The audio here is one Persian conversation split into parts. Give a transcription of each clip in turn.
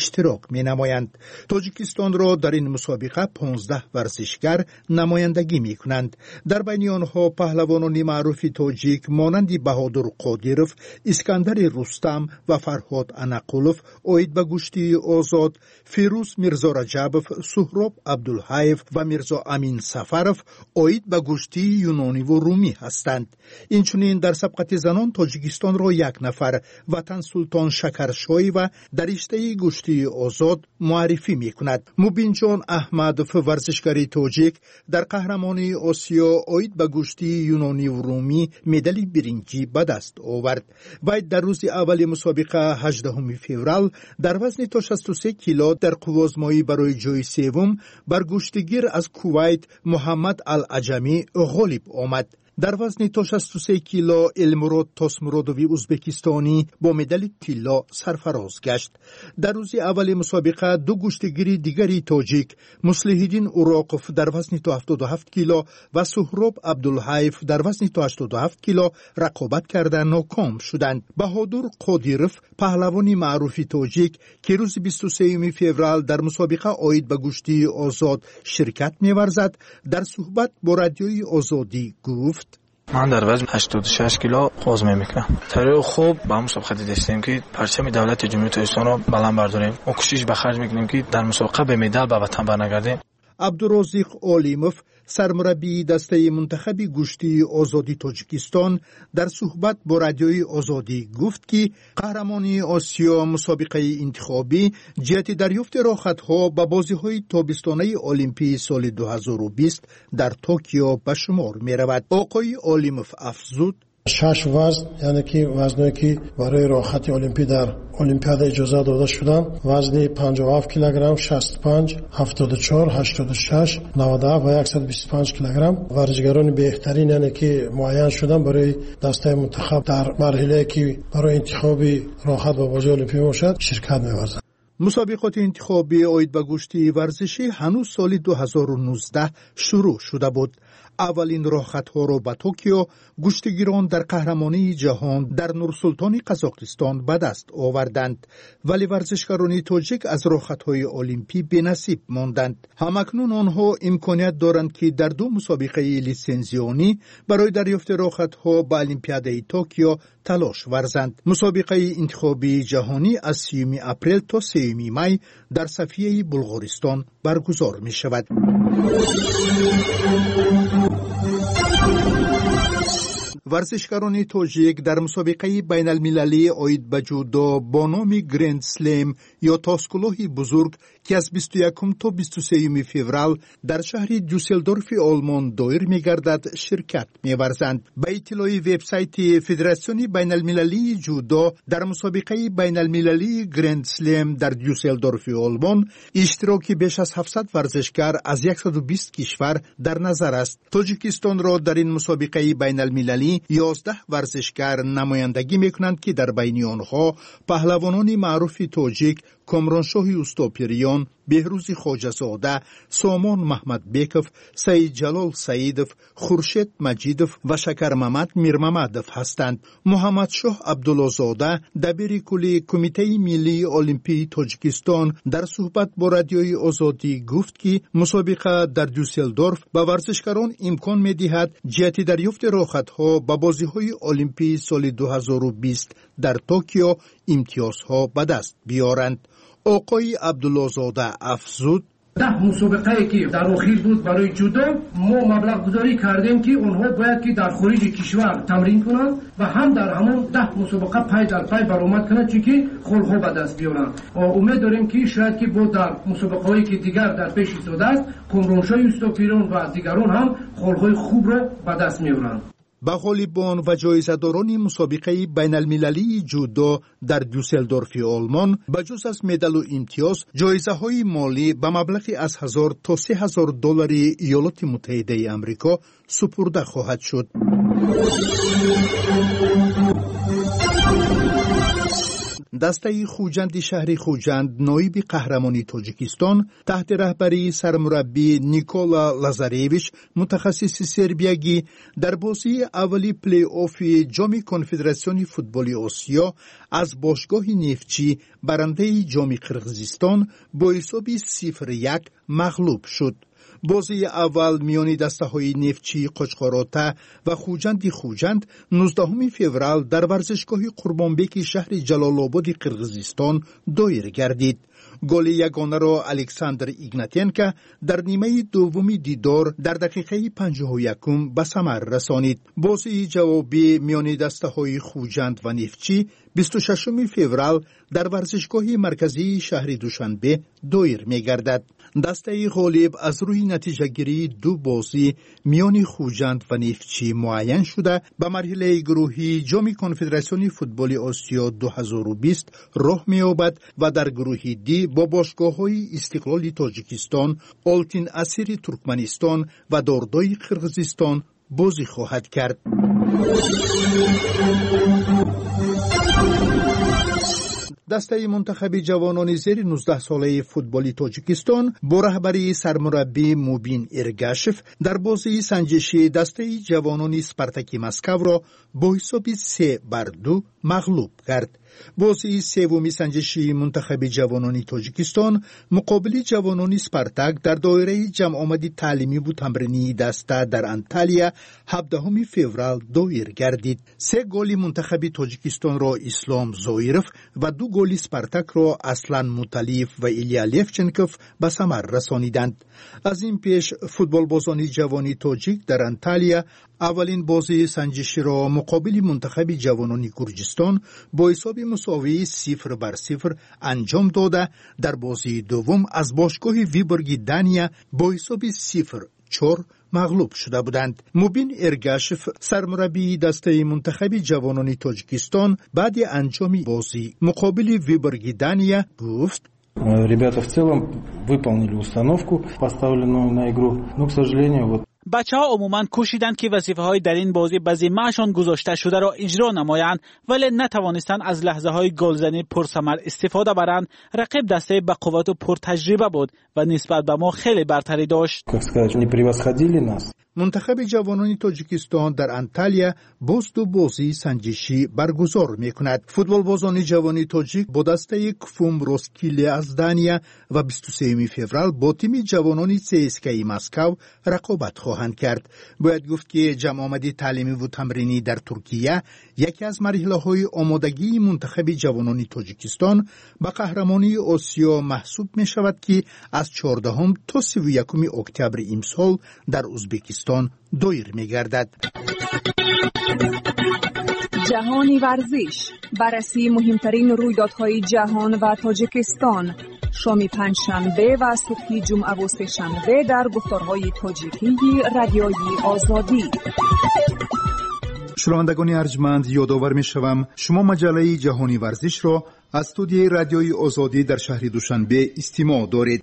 اشتراک می‌نمایند. تاجیکستان را در این مسابقه 15 ورزشگر نمایندگی می‌کنند. در بین آنها پهلوانان معروف تاجیک مانند بهادر قادیروف، اسکندر رستم و فرهاد انقلوف اوید به گشتی آزاد، فیروز میرزا رجبوف، سهراب عبدالحیف و میرزا امین سفرов اوید به گشتی یونانی و رومی هستند. اینچنین در سبقت زنان تاجیکستان را یک نفر وطن سلطان شکرشایی و در رشته گشتی آزاد معرفی می‌کند. مبین جان احمدov ورزشکار تاجیک در قهرمانی آسیا اوید به گشتی یونانی و رومی مدال برنجی به دست آورد. وی در روز اول مسابقه 18 فوریه در وزن تا 63 کیلو در قوازمایی برای جای سوم بر گشتگیر از کویت محمد العجمی غالب آمد. در وزن تا 63 کیلو المراد تاسمرادوی ازبکستانی با مدال طلا سرفراز گشت. در روز اول مسابقه دو گشتگیر دیگری تاجیک، مصلح‌الدین اوراقوف در وزن تا 77 کیلو و سهراب عبدالحیف در وزن تا 87 کیلو رقابت کرده ناکام شدند. بهادر قادیروف پهلوانی معروف تاجیک که روز 23 فوریه در مسابقه اوید به گشتی آزاد شرکت می‌ورزد، در صحبت با رادیوی آزادی گفت: من در وزن 86 کیلو قوزمه میکنم. طریق خوب با مسابقه داشتیم که پرچم دولت جمهوری اسلامی را بلند برداریم. ما کوشش به خرج میکنیم که در مسابقه به مدال به وطن برنگردیم. عبدالرزاق علیموف سرمربی دسته منتخب گشتی آزادی تاجیکستان در صحبت با رادیوی آزادی گفت که قهرمانی آسیا مسابقه انتخابی جهت دریافت راحت‌ها به بازی‌های تابستانه المپیک سال 2020 در توکیو به شمار می‌رود. آقای علیموف افزود: 6 وزن، یعنی که وزنی که برای راحتی المپیک در المپیاد اجازه داده شدن، وزن 57 کیلوگرم، 65، 74، 86، 97 و 125 کیلوگرم ورزشکاران بهترین یعنی که معین شدن برای دسته منتخب در مرحله که برای انتخاب راحت و بازی المپیک باشد شرکت می‌ورزند. مسابقات انتخابی اوید به گشتی ورزشی هنوز سال 2019 شروع شده بود. اولین راحت‌ها را به توکیو گشتگیران در قهرمانی جهان در نورسلطان قزاقستان به دست آوردند، ولی ورزشکاران تاجیک از راحت‌های المپیک بی‌نصیب ماندند. همکنون آنها امکانیت دارند که در دو مسابقه لیسنزیونی برای دریافت راحت‌ها به المپیاد توکیو تلاش ورزند. مسابقه انتخابی جهانی از 3 اپریل تا 3 می در صفیه بلغارستان برگزار می شود. ورزشکاران تاجیک در مسابقه بین المللی اوید به جودو با نام گرند سلم یا تاسکلوه بزرگ که از 21 تا 23 فوریه در شهر دوسلدورف آلمان دایر می‌گردد شرکت می‌ورزند. به اطلاع وبسایت فدراسیون بین المللی جودو در مسابقه بین المللی گرند سلم در دوسلدورف آلمان اشتراکی بیش از 700 ورزشکار از 120 کشور در نظر است. تاجیکستان را در این مسابقه بین المللی 11 ورزشکار نمایندگی میکنند که در بین آنها پهلوانان معروف تاجیک کامرانشاه اوستاپیریان، بهروز خواجه‌زاده، سامان محمد بیکوف، سید جلال سعیدوف، خورشید مجیدوف و شکر محمد میرمحمدوف هستند. محمد شاه عبدالله‌زاده دبیر کلی کمیته ملی المپیک تاجیکستان در صحبت با رادیوی آزادی گفت که مسابقه در دوسلدورف به ورزشکاران امکان می‌دهد جهت دریافت راحت‌ها به بازی‌های المپیک سال 2020 در توکیو امتیازها به دست بیارند. آقای عبدالله‌زاده افزود: 10 مسابقه که در اخیر بود برای جودو ما مبلغ گذاری کردیم که اونها باید که در خارج کشور تمرین کنند و هم در همون 10 مسابقه پای در پای برآمد کنند چون که خلق‌ها به دست بیارند. امید داریم که شاید که با در مسابقه هایی که دیگر در پیش ایستاده است کامرانشاه اوستاپیریان و دیگران هم خلق‌های خوب را به دست میارند. به غالبان و جایزه‌داران مسابقه بین المللی جودو در دوسلدورف آلمان بجز از مدال و امتیاز جایزه‌های مالی به مبلغی از 1000 تا 3000 دلار ایالات متحده آمریکا سپرده خواهد شد. دسته خوجند شهر خوجند نایب قهرمانی تاجیکستان تحت رهبری سرمربی نیکولا لازارویچ متخصص سربیایی در بازی اولی پلی آف جام کنفدراسیون فوتبال آسیا از باشگاه نفتچی برنده جام قرقیزستان با حساب 0-1 مغلوب شد. بازی اول میان دسته‌های نفتچی قشقاراته و خوجند 19 فوریه در ورزشگاه قربانبک شهر جلال آباد قرقیزستان دایر گردید. گل یگانه را الکساندر ایگناتینکا در نیمه دوم دیدار در دقیقه 51 به ثمر رسانید. بازی جوابی میان دسته‌های خوجند و نفتچی 26 فوریه در ورزشگاه مرکزی شهر دوشنبه دایر می‌گردد. دسته غالب از روی نتیجه گیری دو بازی میان خوجند و نفتچی معین شده به مرحله گروهی جام کنفدراسیون فوتبال آسیا 2020 راه می‌یابد و در گروه دی با باشگاه‌های استقلال تاجیکستان، آلتین اسیر ترکمنستان و داردای قرقیزستان بازی خواهد کرد. دسته منتخب جوانان زیر 19 ساله فوتبالی تاجیکستان با رهبری سرمربی موبین ارگاشف در بازی سنجشی دسته جوانان اسپارتاک مسکو را با حساب 3-2 مغلوب کرد. بازی سومی سنجشی منتخب جوانان تاجیکستان مقابل جوانان اسپارتاک در دایره جمع آمدی تعلیمی و تمرینی دسته در انتالیا 17 فوریه دایر گردید. 3 گل منتخب تاجیکستان را اسلام زویرف و 2 گل اسپارتاک را اسلان مطلیف و ایلیا لیفچنکوف به ثمر رسانیدند. از این پیش فوتبال بازان جوانی تاجیک در انتالیا اولین بازی سنجشی را مقابل منتخب جوانان گرجستان با حساب مساوی 0-0 انجام داده در بازی دوم از باشگاه ویبورگ دانیا با حساب 0-4 مغلوب شده بودند. موبین ارگاشف سرمربی دسته منتخب جوانان تاجیکستان بعد انجام بازی مقابل ویبورگ دانیا گفت: Ребята в целом выполнили установку, поставленную на игру, но, к сожалению, بچه‌ها عموماً کوشیدند که وظیفه‌های در این بازی به ذمه‌شان گذاشته شده را اجرا نمایند، ولی نتوانستند از لحظه‌های گلزنی پرثمر استفاده برند. رقیب دسته به قوت و پرتجربه بود و نسبت به ما خیلی برتری داشت. منتخب جوانان تاجیکستان در انتالیا باز دو بازی سنجشی برگزار می‌کند. فوتبال بازان جوانی تاجیک با دسته کفوم روسکیل از دانیا و 23 فوریه با تیم جوانان CSKA مسکو رقابت خواهند کرد. باید گفت که جمع آمدی تعلیمی و تمرینی در ترکیه یکی از مرحله‌های آمادگی منتخب جوانان تاجیکستان به قهرمانی آسیا محسوب می‌شود که از 14 تا 31 اکتبر امسال در ازبکستان دایر می‌گردد. جهانی ورزش، بررسی مهمترین رویدادهای جهان و تاجیکستان، شام پنجشنبه و صبح جمعه و سه‌شنبه در گفتارهای تاجیکی رادیوی آزادی. شنوندگان ارجمند، یادآور می‌شوم شما مجله جهانی ورزش را از استودیوی رادیوی آزادی در شهر دوشنبه استماع دارید.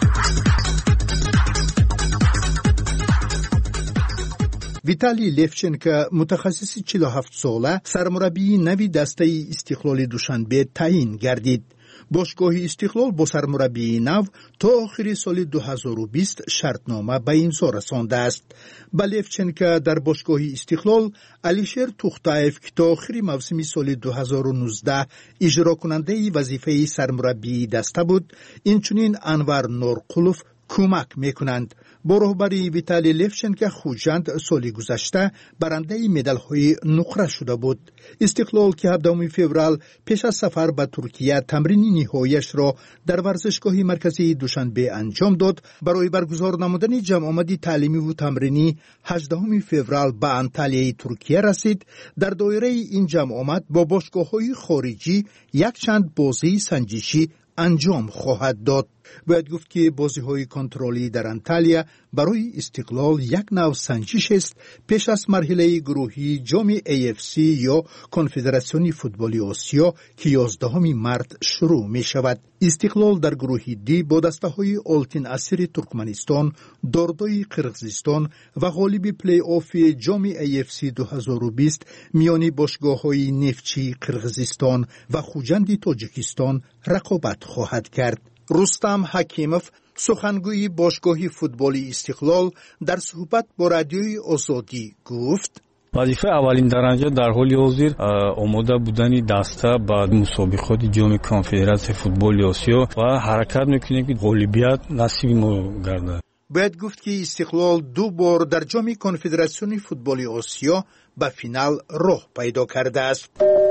ویتالی لیفچنکو متخصص 47 ساله سرمربی نوی دسته استقلال دوشنبه تعیین گردید. باشگاه استقلال با سرمربی نو تا آخر سال 2020 شرطنامه به امضا رسانده است. با لیفچنکو در باشگاه استقلال علیشیر توختایف که تا آخر موسم سال 2019 اجرا کننده وظیفه سرمربی دسته بود، اینچنین انور نورقلوف کمک میکنند. با رهبری ویتالی لیفچنکو خوجند سال گذشته برنده مدال‌های نقره شده بود. استقلال که 17 فوریه پیش از سفر به ترکیه تمرین نهاییش را در ورزشگاه مرکزی دوشنبه انجام داد، برای برگزار نمودن جمع آمدی تعلیمی و تمرینی 18 فوریه به انتالیا ترکیه رسید. در دایره این جمع آمد با باشگاه‌های خارجی یک چند بازی سنجشی انجام خواهد داد. باید گفت که بازی‌های کنترلی در انتالیا برای استقلال یک نوع سنجش است پیش از مرحله گروهی جام AFC یا کنفدراسیون فوتبال آسیا که 11 مارس شروع می شود. استقلال در گروه دی با دسته‌های آلتین اسیر ترکمنستان، داردای قرقیزستان و غالب پلی آف جام AFC 2020 میان باشگاه‌های نفتچی قرقیزستان و خوجند تاجیکستان رقابت خواهد کرد. رستم حکیموف سخنگوی باشگاه فوتبالی استقلال در صحبت با رادیوی آزادی گفت: وظیفه اولین درجه در حال حاضر آماده بودن دسته بعد مسابقات جام کنفدراسیون فوتبال آسیا و حرکت میکنیم که غالبیت نصیب ما گردد. باید گفت که استقلال 2 بار در جام کنفدراسیون فوتبال آسیا به فینال راه پیدا کرده است.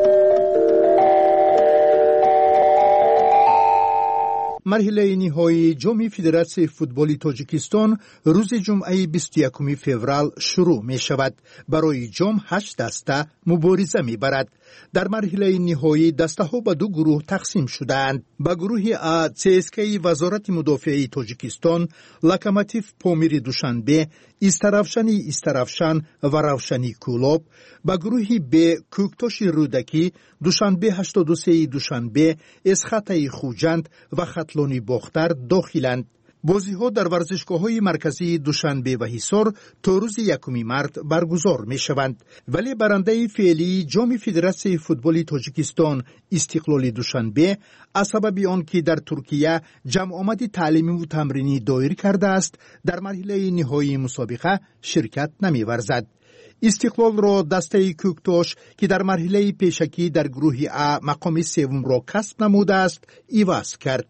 مرحله نهایی جام فدراسیون فوتبال تاجیکستان روز جمعه 21 فوریه شروع می شود. برای جام 8 دسته مبارزه می برد. در مرحله نهایی دسته ها به 2 گروه تقسیم شدند. به گروه A CSKA وزارت مدافعه تاجیکستان، لوکوموتیو پامیر دوشنبه، استرافشان و روشنی کولاب. به گروه B کوکتاش رودکی، دوشنبه 83 دوشنبه، اسخطه خوجند و خطلانی باختر داخلند. بازی ها در ورزشگاه های مرکزی دوشنبه و حصار تا روز 1 مارس برگزار می شوند. ولی برنده فعلی جام فدراسیون فوتبال تاجیکستان استقلال دوشنبه از سبب آنکه در ترکیه جمع آمد تعلیمی و تمرینی دایر کرده است در مرحله نهایی مسابقه شرکت نمی ورزد. استقلال را دسته کوکتاش که در مرحله پیشکی در گروه A مقام 3 را کسب نموده است عوض کرد.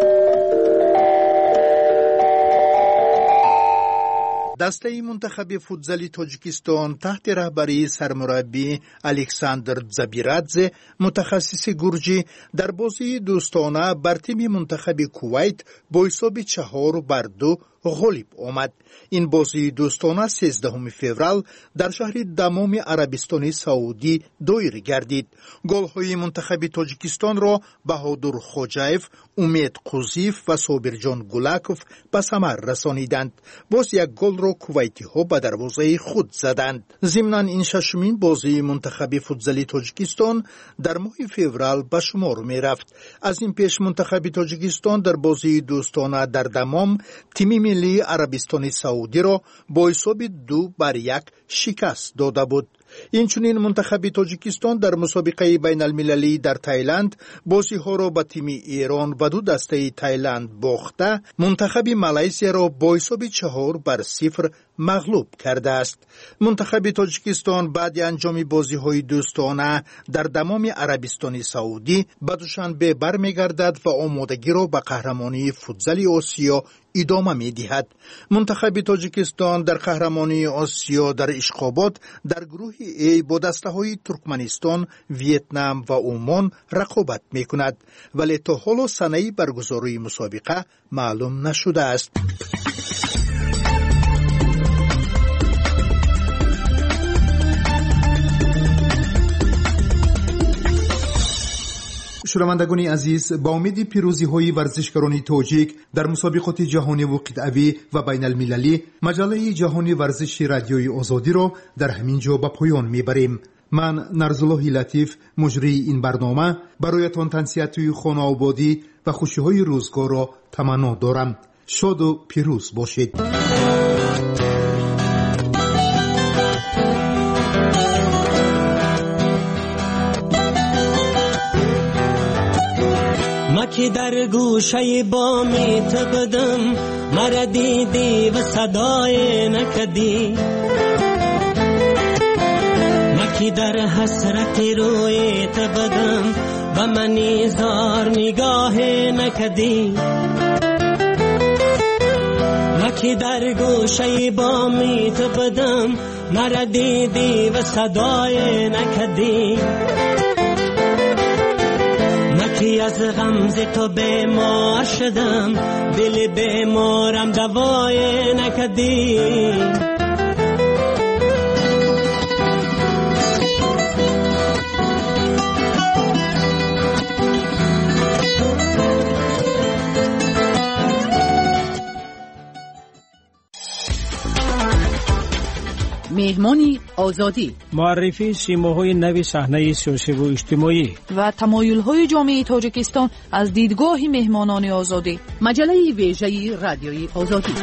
دسته منتخب فوتزال تاجیکستان تحت رهبری سرمربی الکساندر زبیرادزه متخصص گرجی در بازی دوستانه بر تیم منتخب کویت با حساب 4-2 غالب آمد. این بازی دوستانه 13 فوریه در شهر دمام عربستان سعودی دایر گردید. گل‌های منتخب تاجیکستان را بهادر خوجایف، امید قوزیف و صابرجان گولاکوف به ثمر رسانیدند. باز یک گل را کویتی ها به دروازه خود زدند. ضمناً این ششمین بازی منتخب فوتزال تاجیکستان در ماه فوریه به شمار می رفت. از این پیش منتخب تاجیکستان در بازی دوستانه در دمام تیم ملی عربستان سعودی را با حساب 2-1 شکست داده بود. اینچنین منتخب تاجیکستان در مسابقه بین المللی در تایلند بازی ها را به تیم ایران و 2 دسته تایلند باخته منتخب مالزی را با حساب 4-0 مغلوب کرده است. منتخب تاجیکستان بعد انجام بازی های دوستانه در دمام عربستان سعودی به دوشنبه برمیگردد و آمادگی را به قهرمانی فوتزال آسیا ادامه می دهد. منتخب تاجیکستان در قهرمانی آسیا در اشخابات در گروه A با دسته های ترکمنستان، ویتنام و عمان رقابت می کند. ولی تا حالا سنه برگزاری مسابقه معلوم نشده است. شنوندگان عزیز، با امید پیروزی های ورزشکاران تاجیک در مسابقات جهانی و قطعی و بین المللی، مجله جهانی ورزش رادیوی آزادی را در همین جا به پایان میبریم. من نرزالله لطیف مجری این برنامه برایتان تنصیحات خانه آبادی و خوشی های روزگار را تمنا دارم. شاد و پیروز باشید. که در گوشه بامی تبدم مرا دیدی و صدای نکدی، مکی در حسرت روی تبدم و منی زار نگاه نکدی، مکی در گوشه بامی تبدم مرا دیدی و صدای نکدی، کی از غمز تو بیمار شدم دل بیمارم دوای نکدی. مهمانی آزادی، معرفی سیماهای نوی صحنه سیاسی و اجتماعی و تمایل‌های جامعه تاجیکستان از دیدگاه مهمانان آزادی. مجله ویژه رادیوی آزادی.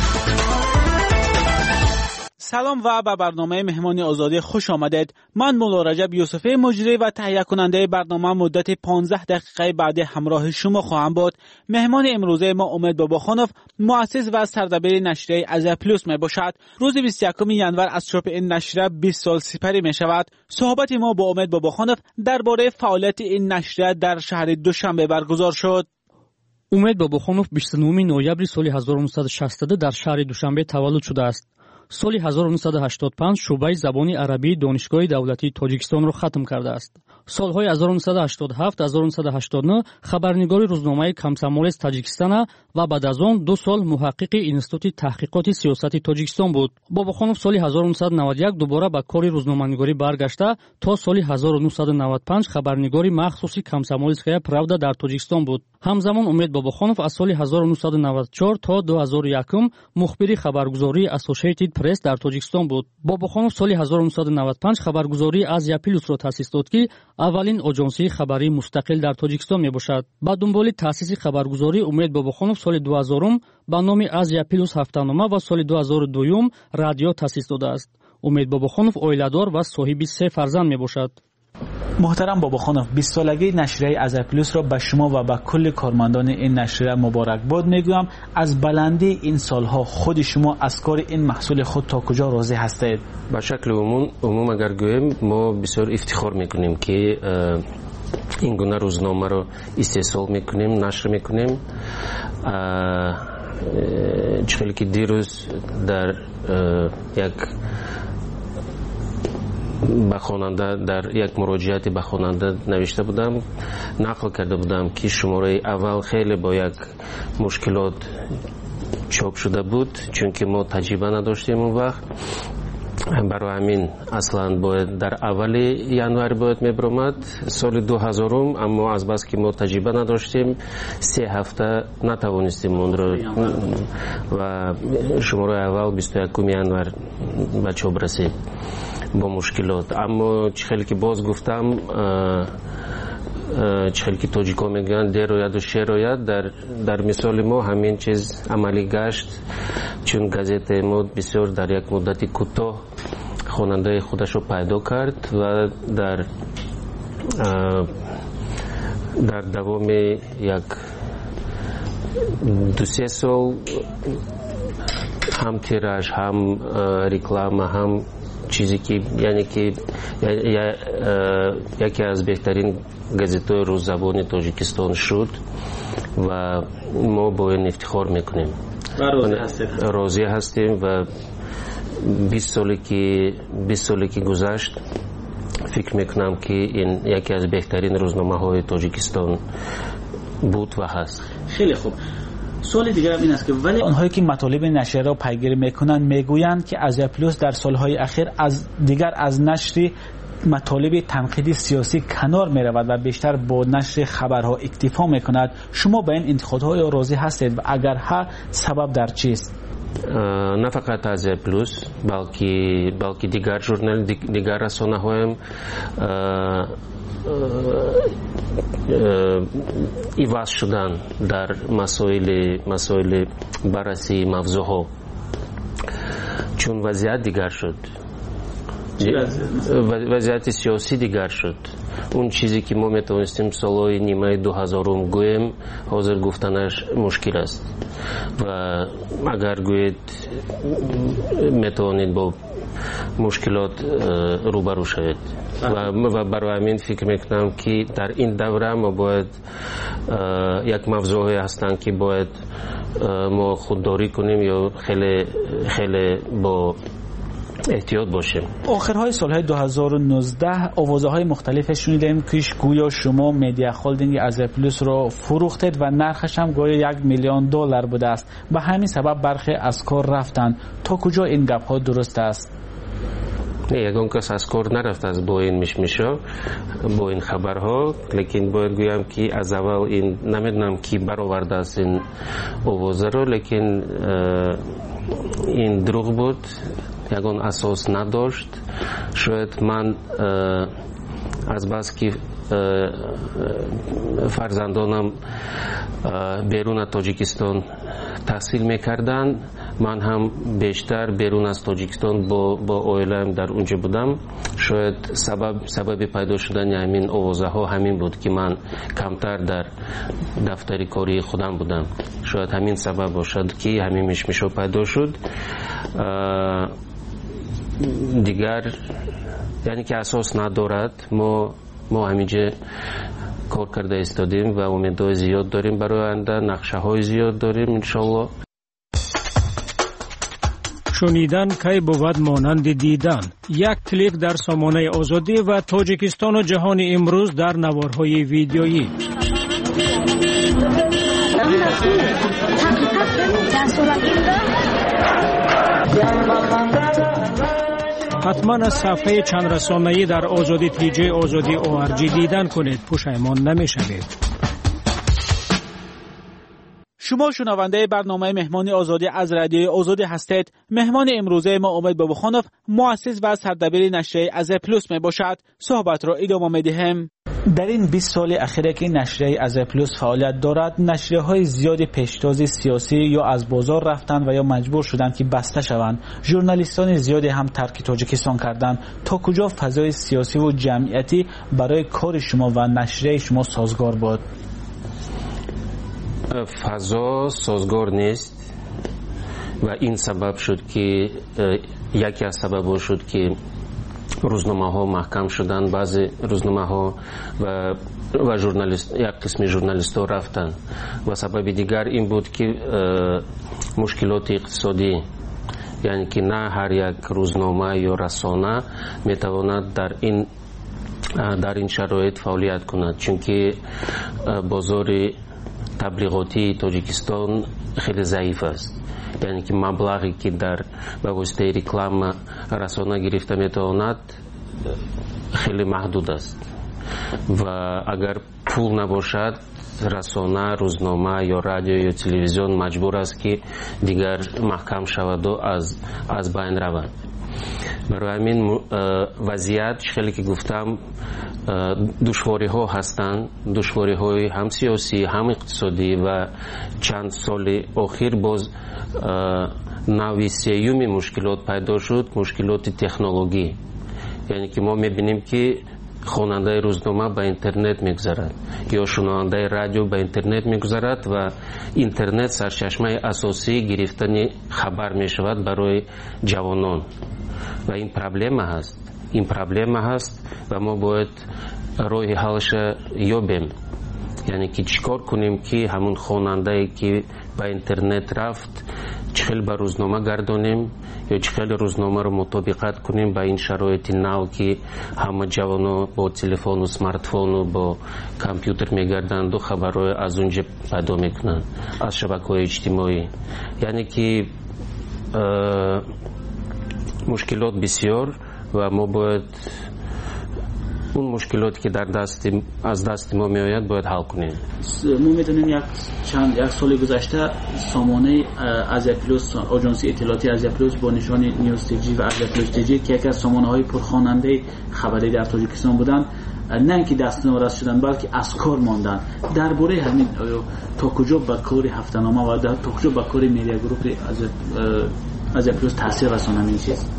سلام و به برنامه مهمانی آزادی خوش آمدید. من مولا رجب یوسفی مجری و تهیه کننده برنامه مدت 15 دقیقه بعد همراه شما خواهم بود. مهمان امروزه ما امید باباخانوف، مؤسس و سردبیر نشریه آزیا پلوس می باشد. روز 21 ژانویه از چاپ این نشریه 20 سال سپری می شود. صحبت ما با امید باباخانوف درباره فعالیت این نشریه در شهر دوشنبه برگزار شد. امید باباخانوف 29 نوامبر سال 1962 در شهر دوشنبه تولد شده است. سال 1985 شعبه زبان عربی دانشگاه دولتی تاجیکستان را ختم کرده است. سالهای 1987 1989 خبرنگار روزنامه کمسمول تاجیکستان و بعد از آن 2 سال محقق اینستیتوت تحقیقات سیاسی تاجیکستان بود. باباخانوف سال 1991 دوباره به کار روزنامه‌نگاری برگشته تا سال 1995 خبرنگار مخصوصی کمسمولسکایا правда در تاجیکستان بود. همزمان امید باباخانوف از سال 1994 تا 2001 مخبر خبرگزاری اسوسییتد پرس در تاجیکستان بود. باباخانوف سال 1995 خبرگزاری آزیا پلوس را تأسیس داد که اولین آژانسی خبری مستقل در تاجیکستان می باشد. با دنبال تأسیس خبرگزاری امید باباخانوف سال 2000 با نام آزیا پلوس هفته‌نامه و سال 2002 رادیو تأسیس داده است. امید باباخانوف اویلادار و صاحب 3 فرزند می باشد. محترم باباخانوف، 20 سالگی نشریه آزیا پلوس را به شما و به کل کارمندان این نشریه مبارک باد میگویم. از بلندی این سالها خود شما از کار این محصول خود تا کجا راضی هستید؟ به شکل عموم اگر گویم ما بسیار افتخار میکنیم که این گونه روزنامه رو استحصال میکنیم، نشر میکنیم. چخیلی که دیروز در یک به خواننده در یک مراجعاتی به خواننده نوشته بودم، نقل کرده بودم که شماره اول خیلی با یک مشکلات چاپ شده بود چون که ما تجربه نداشتیم اون وقت. برای همین اصلا باید در اول ژانویه باید میبرامد سال 2000 اما از بس که ما تجربه نداشتیم 3 هفته نتوانستیم اون رو و شماره اول 21 ژانویه به چاپ رسید با مشکلات. اما چخیلی که باز گفتم چخیلی که تاجیکا میگن دیر روید و شیر روید، در مثال ما همین چیز عملی گشت چون گازت ما بسیار در یک مدت کوتاه خواننده خودش رو پیدا کرد و در دوام یک 2-3 سال هم تیراژ هم رکلام هم چیزی که یعنی که یکی از بهترین گازت‌های روززبان تاجیکستان شد و ما با این افتخار میکنیم و راضی هستیم و 20 سالی که گذشت فکر میکنم که این یکی از بهترین روزنامه‌های تاجیکستان بود و هست. خیلی خوب. سوال دیگر این است که ولی آنهایی که مطالب نشریه را پیگیری میکنند میگویند که آزیا پلوس در سالهای اخیر از نشر مطالب تنقیدی سیاسی کنار می رود و بیشتر با نشر خبرها اکتفا می کند. شما به این انتقادهای راضی هستید و اگر ها سبب در چیست؟ نه فقط آزیا پلوس بلکه دیگر ژورنال دیگر رسانه هایم ایواز شدن در مسائل بررسی موضوعها چون وضعیت دیگر شد، وضعیت سیاسی دیگر شد. اون چیزی که ما میتونستیم سالهای نیمه 2000 گویم حاضر گفتنش مشکل است و اگر گوید میتونید با مشکلات روبرو شوید و برای همین فکر میکنم که در این دوره ما باید یک موضوعی هستن که باید ما خودداری کنیم یا خیلی با احتیاط باشیم. آخرهای سالهای 2019 آوازهای مختلف شنیدیم که گویا شما مدیا هولدینگ آزیا پلوس رو فروختید و نرخش هم گویا $1,000,000 بوده است. به همین سبب برخی از کار رفتند. تا کجا این گپ ها درست است؟ ягон кас аз кор нарафт аз бо ин мишмишо бо ин хабарҳо, лекин бояд гӯям ки аз аввал ин намедонам ки баровардааст ин овозаро, лекин ин дурӯғ буд, ягон асос надошт. Шояд ман аз бас ки фарзандонам берун аз Тоҷикистон таҳсил мекарданд, ман ҳам бештар берун аз Тоҷикистон бо оилаам дар унҷа будам. Шояд сабаби пайдо шудани ҳамин овозаҳо ҳамин буд ки ман камтар дар дафтари кории худам будам. Шояд ҳамин сабаб бошад ки ҳамин мишмишҳо пайдо шуд. дигар яъне ки асос надорад. мо ҳаминҷа кор карда истодем ва умедҳои зиёд дорем барои оянда, нақшаҳои зиёд дорем иншоалло. шунидан кай бувад монанди дидан. як клип дар сомонаи озодӣ ва Тоҷикистону ҷаҳони имрӯз дар наворҳои видеоӣ. ҳатман аз сафҳаи чандрасонаӣ дар озодӣ тиҷаи озодӣ ORG дидан кунед, пушаймон намешавед. شما شنونده برنامه مهمان آزادی از رادیوی آزادی هستید. مهمان امروزه ما امید بابخانوف، مؤسس و سردبیر نشریه از پلوس می باشد. صحبت را ادامه می دهیم. در این 20 سال اخیر که نشریه از پلوس فعالیت دارد، نشریه های زیادی پیشتاز سیاسی یا از بازار رفتند و یا مجبور شدند که بسته شوند. ژورنالیستان زیادی هم ترک تاجیکستان کردند. تا کجا فضای سیاسی و جمعیتی برای کار شما و نشریه شما سازگار بود؟ فضا سازگار نیست و این سبب شد که یکی از سبب شد که روزنامه ها محکم شدن. بعضی روزنامه ها و ژورنالیست، یک قسم ژورنالیست ها رفتن و سبب دیگر این بود که مشکلات اقتصادی، یعنی که نه هر یک روزنامه یا رسانه میتواند در این شرایط فعالیت کند، چون که بازار تبلیغاتی تاجیکستان خیلی ضعیف است. یعنی که مبلغی که در به واسطه رکلام رسانه گرفته میتواند خیلی محدود است و اگر پول نباشد رسانه، روزنامه یا رادیو یا تلویزیون مجبور است که دیگر محکم شود و از بین رود. برای همین وضعیت خیلی که گفتم دشواری ها هستند، دشواری های هم سیاسی هم اقتصادی و چند سال اخیر باز نوع سیوم مشکلات پیدا شد، مشکلات تکنولوژی. یعنی که ما میبینیم که خواننده روزنامه به اینترنت میگذرد یا شنونده رادیو به اینترنت میگذرد و اینترنت سرچشمه اساسی گرفتن خبر میشود برای جوانان و این پرابلم هست و ما باید روی حلش یابیم. یعنی که چیکار کنیم که همون خواننده که به اینترنت رفت چخیل به روزنامه گردانیم یا چخیل روزنامه رو مطابقت کنیم به این شرایط نو که همه جوانا با تلفن و سمارتفون و با کامپیوتر میگردند و خبرهای از اونجا پیدا میکنند از شبکه‌های اجتماعی. یعنی که مشکلات بسیار و ما باید اون مشکلاتی که از دست ما میآید باید حل کنیم. ما میدونیم یک سال گذشته سامانه آزیا پلوس، آژانس اطلاعاتی آزیا پلوس با نشان نیوز تیجی و آزیا پلوس تیجی که یکی از سامانه های پرخواننده خبری در تاجیکستان بودند، نه اینکه دست نارس شدن بلکه از کار ماندن. درباره همین تا کجا به کار هفته‌نامه و تا کجا به کار میدیا گروپ آزیا پلوس تاثیر رسانه این چیز؟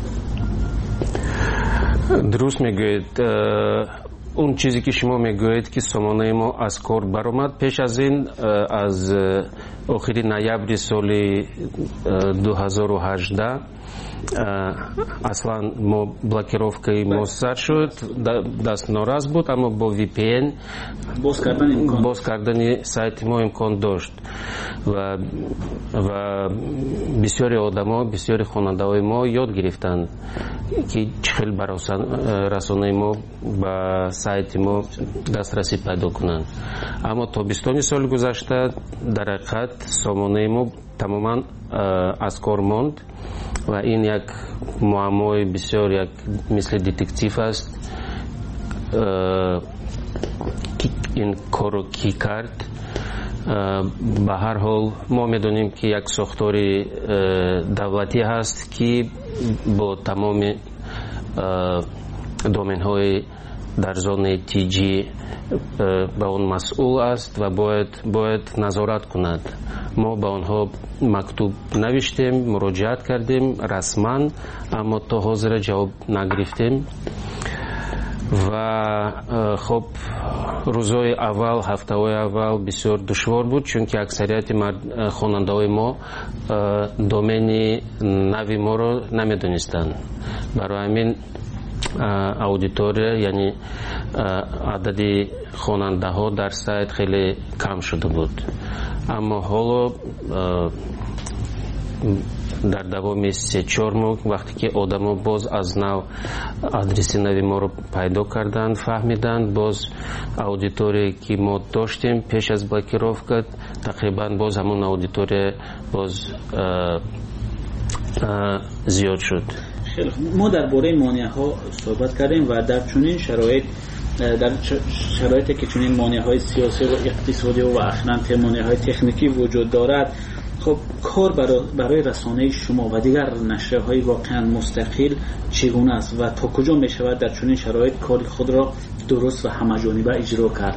درست میگوید. اون چیزی که شما میگوید که سامانه ما از کار برآمد، پیش از این از آخر نوامبر سال 2018 اصلا ما بلاکировкаи ما سر شد، دست ناراض بود، اما با VPN باز کردن سایت ما امکان داشت و بسیاری آدما، بسیاری خواننده‌های ما یاد گرفتند که چخیل بر رسانه ما به سایت ما دسترسی پیدا کنند. اما تابستان سال گذشته در حقیقت سامانه ما تماما از کار ماند و این یک معمای بسیار یک مثل دتکتیو است. این کارو کی کرد؟ به هر حال ما میدونیم که یک ساختار دولتی هست که با تمام دومین های در زون تیجی به اون مسئول است و باید نظارت کند. ما به آنها مکتوب نوشتیم، مراجعت کردیم رسما، اما تا حاضر جواب نگرفتیم. و خب روزهای اول، هفته‌های اول بسیار دشوار بود، چون که اکثریت خواننده‌های ما دومین نوی ما رو نمیدونستند. برای همین اودیتوری یعنی عدد خواننده ها در سایت خیلی کم شده بود. اما حالا در دوام 3-4 ماه وقتی که آدم باز از نو آدرس نوی ما رو پیدا کردند، فهمیدند، باز اودیتوری که ما داشتیم پیش از بلاکировка تقریبا باز همون اودیتوری باز زیاد شد. خیلی ما درباره مانع ها صحبت کردیم و در چنین شرایطی که چنین مانع های سیاسی و اقتصادی و اخلاقی مانع های تکنیکی وجود دارد، خب کار برای رسانه شما و دیگر نشریه‌های واقعا مستقل چگونه است و تا کجا می شود در چنین شرایط کار خود را درست و همه‌جانبه اجرا کرد؟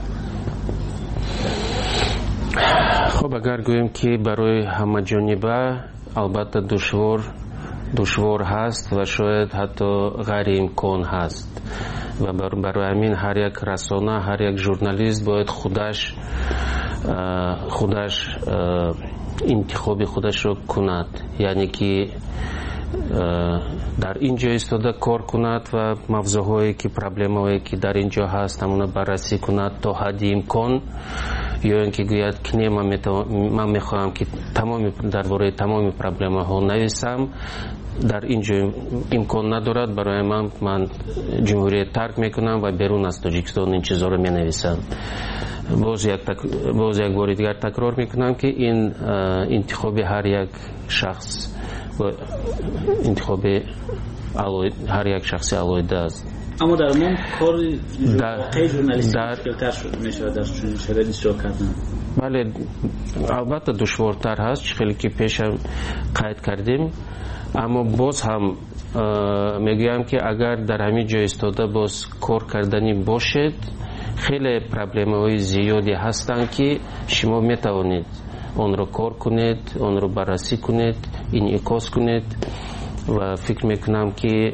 خب اگر گوییم که برای همه‌جانبه البته دشوار هست و شاید حتی غیر امکان هست و برای همین هر یک رسانه، هر یک ژورنالیست باید خودش انتخاب خودش رو کند، یعنی که در اینجا ایستاده کار کند و موضوعهایی که پرابلم‌هایی که در اینجا هست همون بررسی کند تا حد امکان، یا اینکه گوید که نه من میخواهم که درباره تمام پرابلم‌ها نویسم، در اینجا امکان ندارد، برای من جمهوریت ترک میکنم و بیرون از تاجیکستان این چیزا رو مینویسم. باز یک بار دیگر تکرار میکنم که این انتخاب هر یک شخص و انتخاب هر یک شخص علیحده است. اما در من کار واقعی ژورنالیستی مشکل‌تر شده میشه در چنین شرایطی اجرا کردن. بله البته دشوارتر هست، خیلی که پیش هم قید کردیم، اما باز هم میگویم که اگر در همین جای ایستاده باز کار کردنی باشد، خیلی پرابلم‌های زیادی هستند که شما میتوانید اون رو کار کنید، اون رو بررسی کنید، انعکاس کنید و فکر میکنم که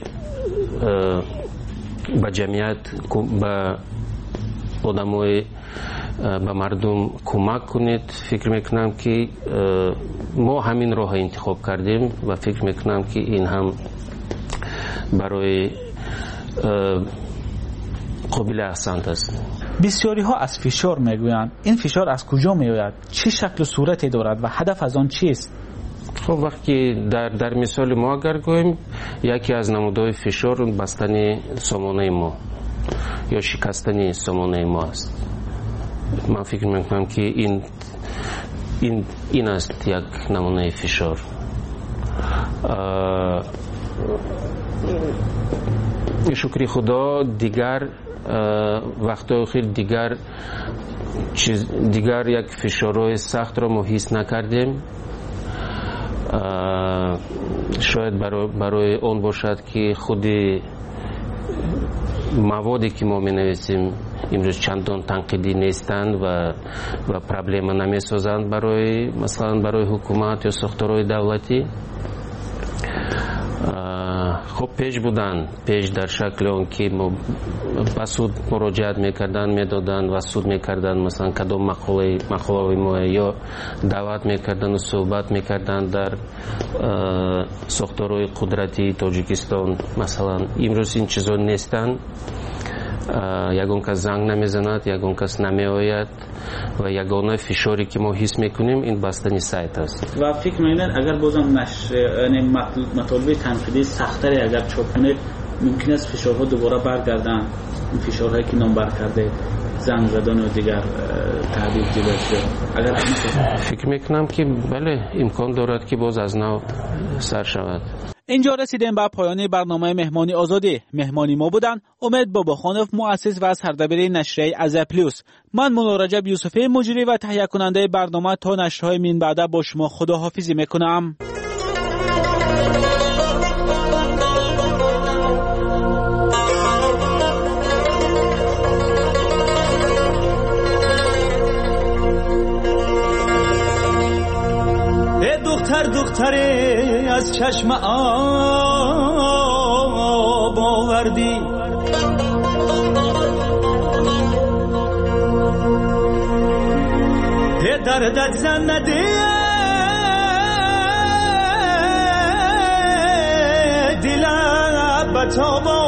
به جمعیت، به آدمای، به مردم کمک کنید. فکر میکنم که ما همین راه انتخاب کردیم و فکر میکنم که این هم برای قابل احسنت است. بسیاری ها از فشار میگویند. این فشار از کجا میآید؟ چه شکل و صورتی دارد و هدف از آن چیست؟ خب وقتی در مثال ما اگر گوییم، یکی از نمودهای فشار بستن سامانه ما یا شکستن سامانه ما است. من فکر میکنم که این است یک نمونه فشار. شکر خدا دیگر وقت خیلی دیگر یک فشارهای سخت را ما حس نکردیم. شاید برای اون باشد که خود موادی که ما می نویسیم امروز چندان تنقیدی نیستند و پرابلم نمی سازند مثلا برای حکومت یا ساختارهای دولتی. خب پیش در شکل اون که ما به سود مراجعت میکردن، میدادن و سود میکردن، مثلا کدام مقاله ما یا دعوت میکردن و صحبت میکردن در ساختارهای قدرتی تاجیکستان. مثلا امروز این چیزا نیستن، یگان کس زنگ نمیزند، یگان کس نمیآید و یگانه فشاری که ما حس میکنیم این بستن سایت است. و فکر میکنم اگر بازم مطالب تنقیدی سخت‌تری اگر چاپ کنید، ممکن است فشارها دوباره برگردن، این فشارهایی که نام بر کرده، زنگ زدن و دیگر تهدید جلوش. اگر فکر میکنم که بله امکان دارد که باز از نو سر شود. اینجا رسیدیم به پایان برنامه مهمانی آزادی. مهمانی ما بودن امید باباخانوف، مؤسس و سردبیر نشریه ازیا پلوس. من مولا رجب یوسفی مجری و تهیه کننده برنامه تا نشرهای من بعد با شما خداحافظی میکنم. دختره از چشم آب آوردی، دردت زن نده دلم بتابا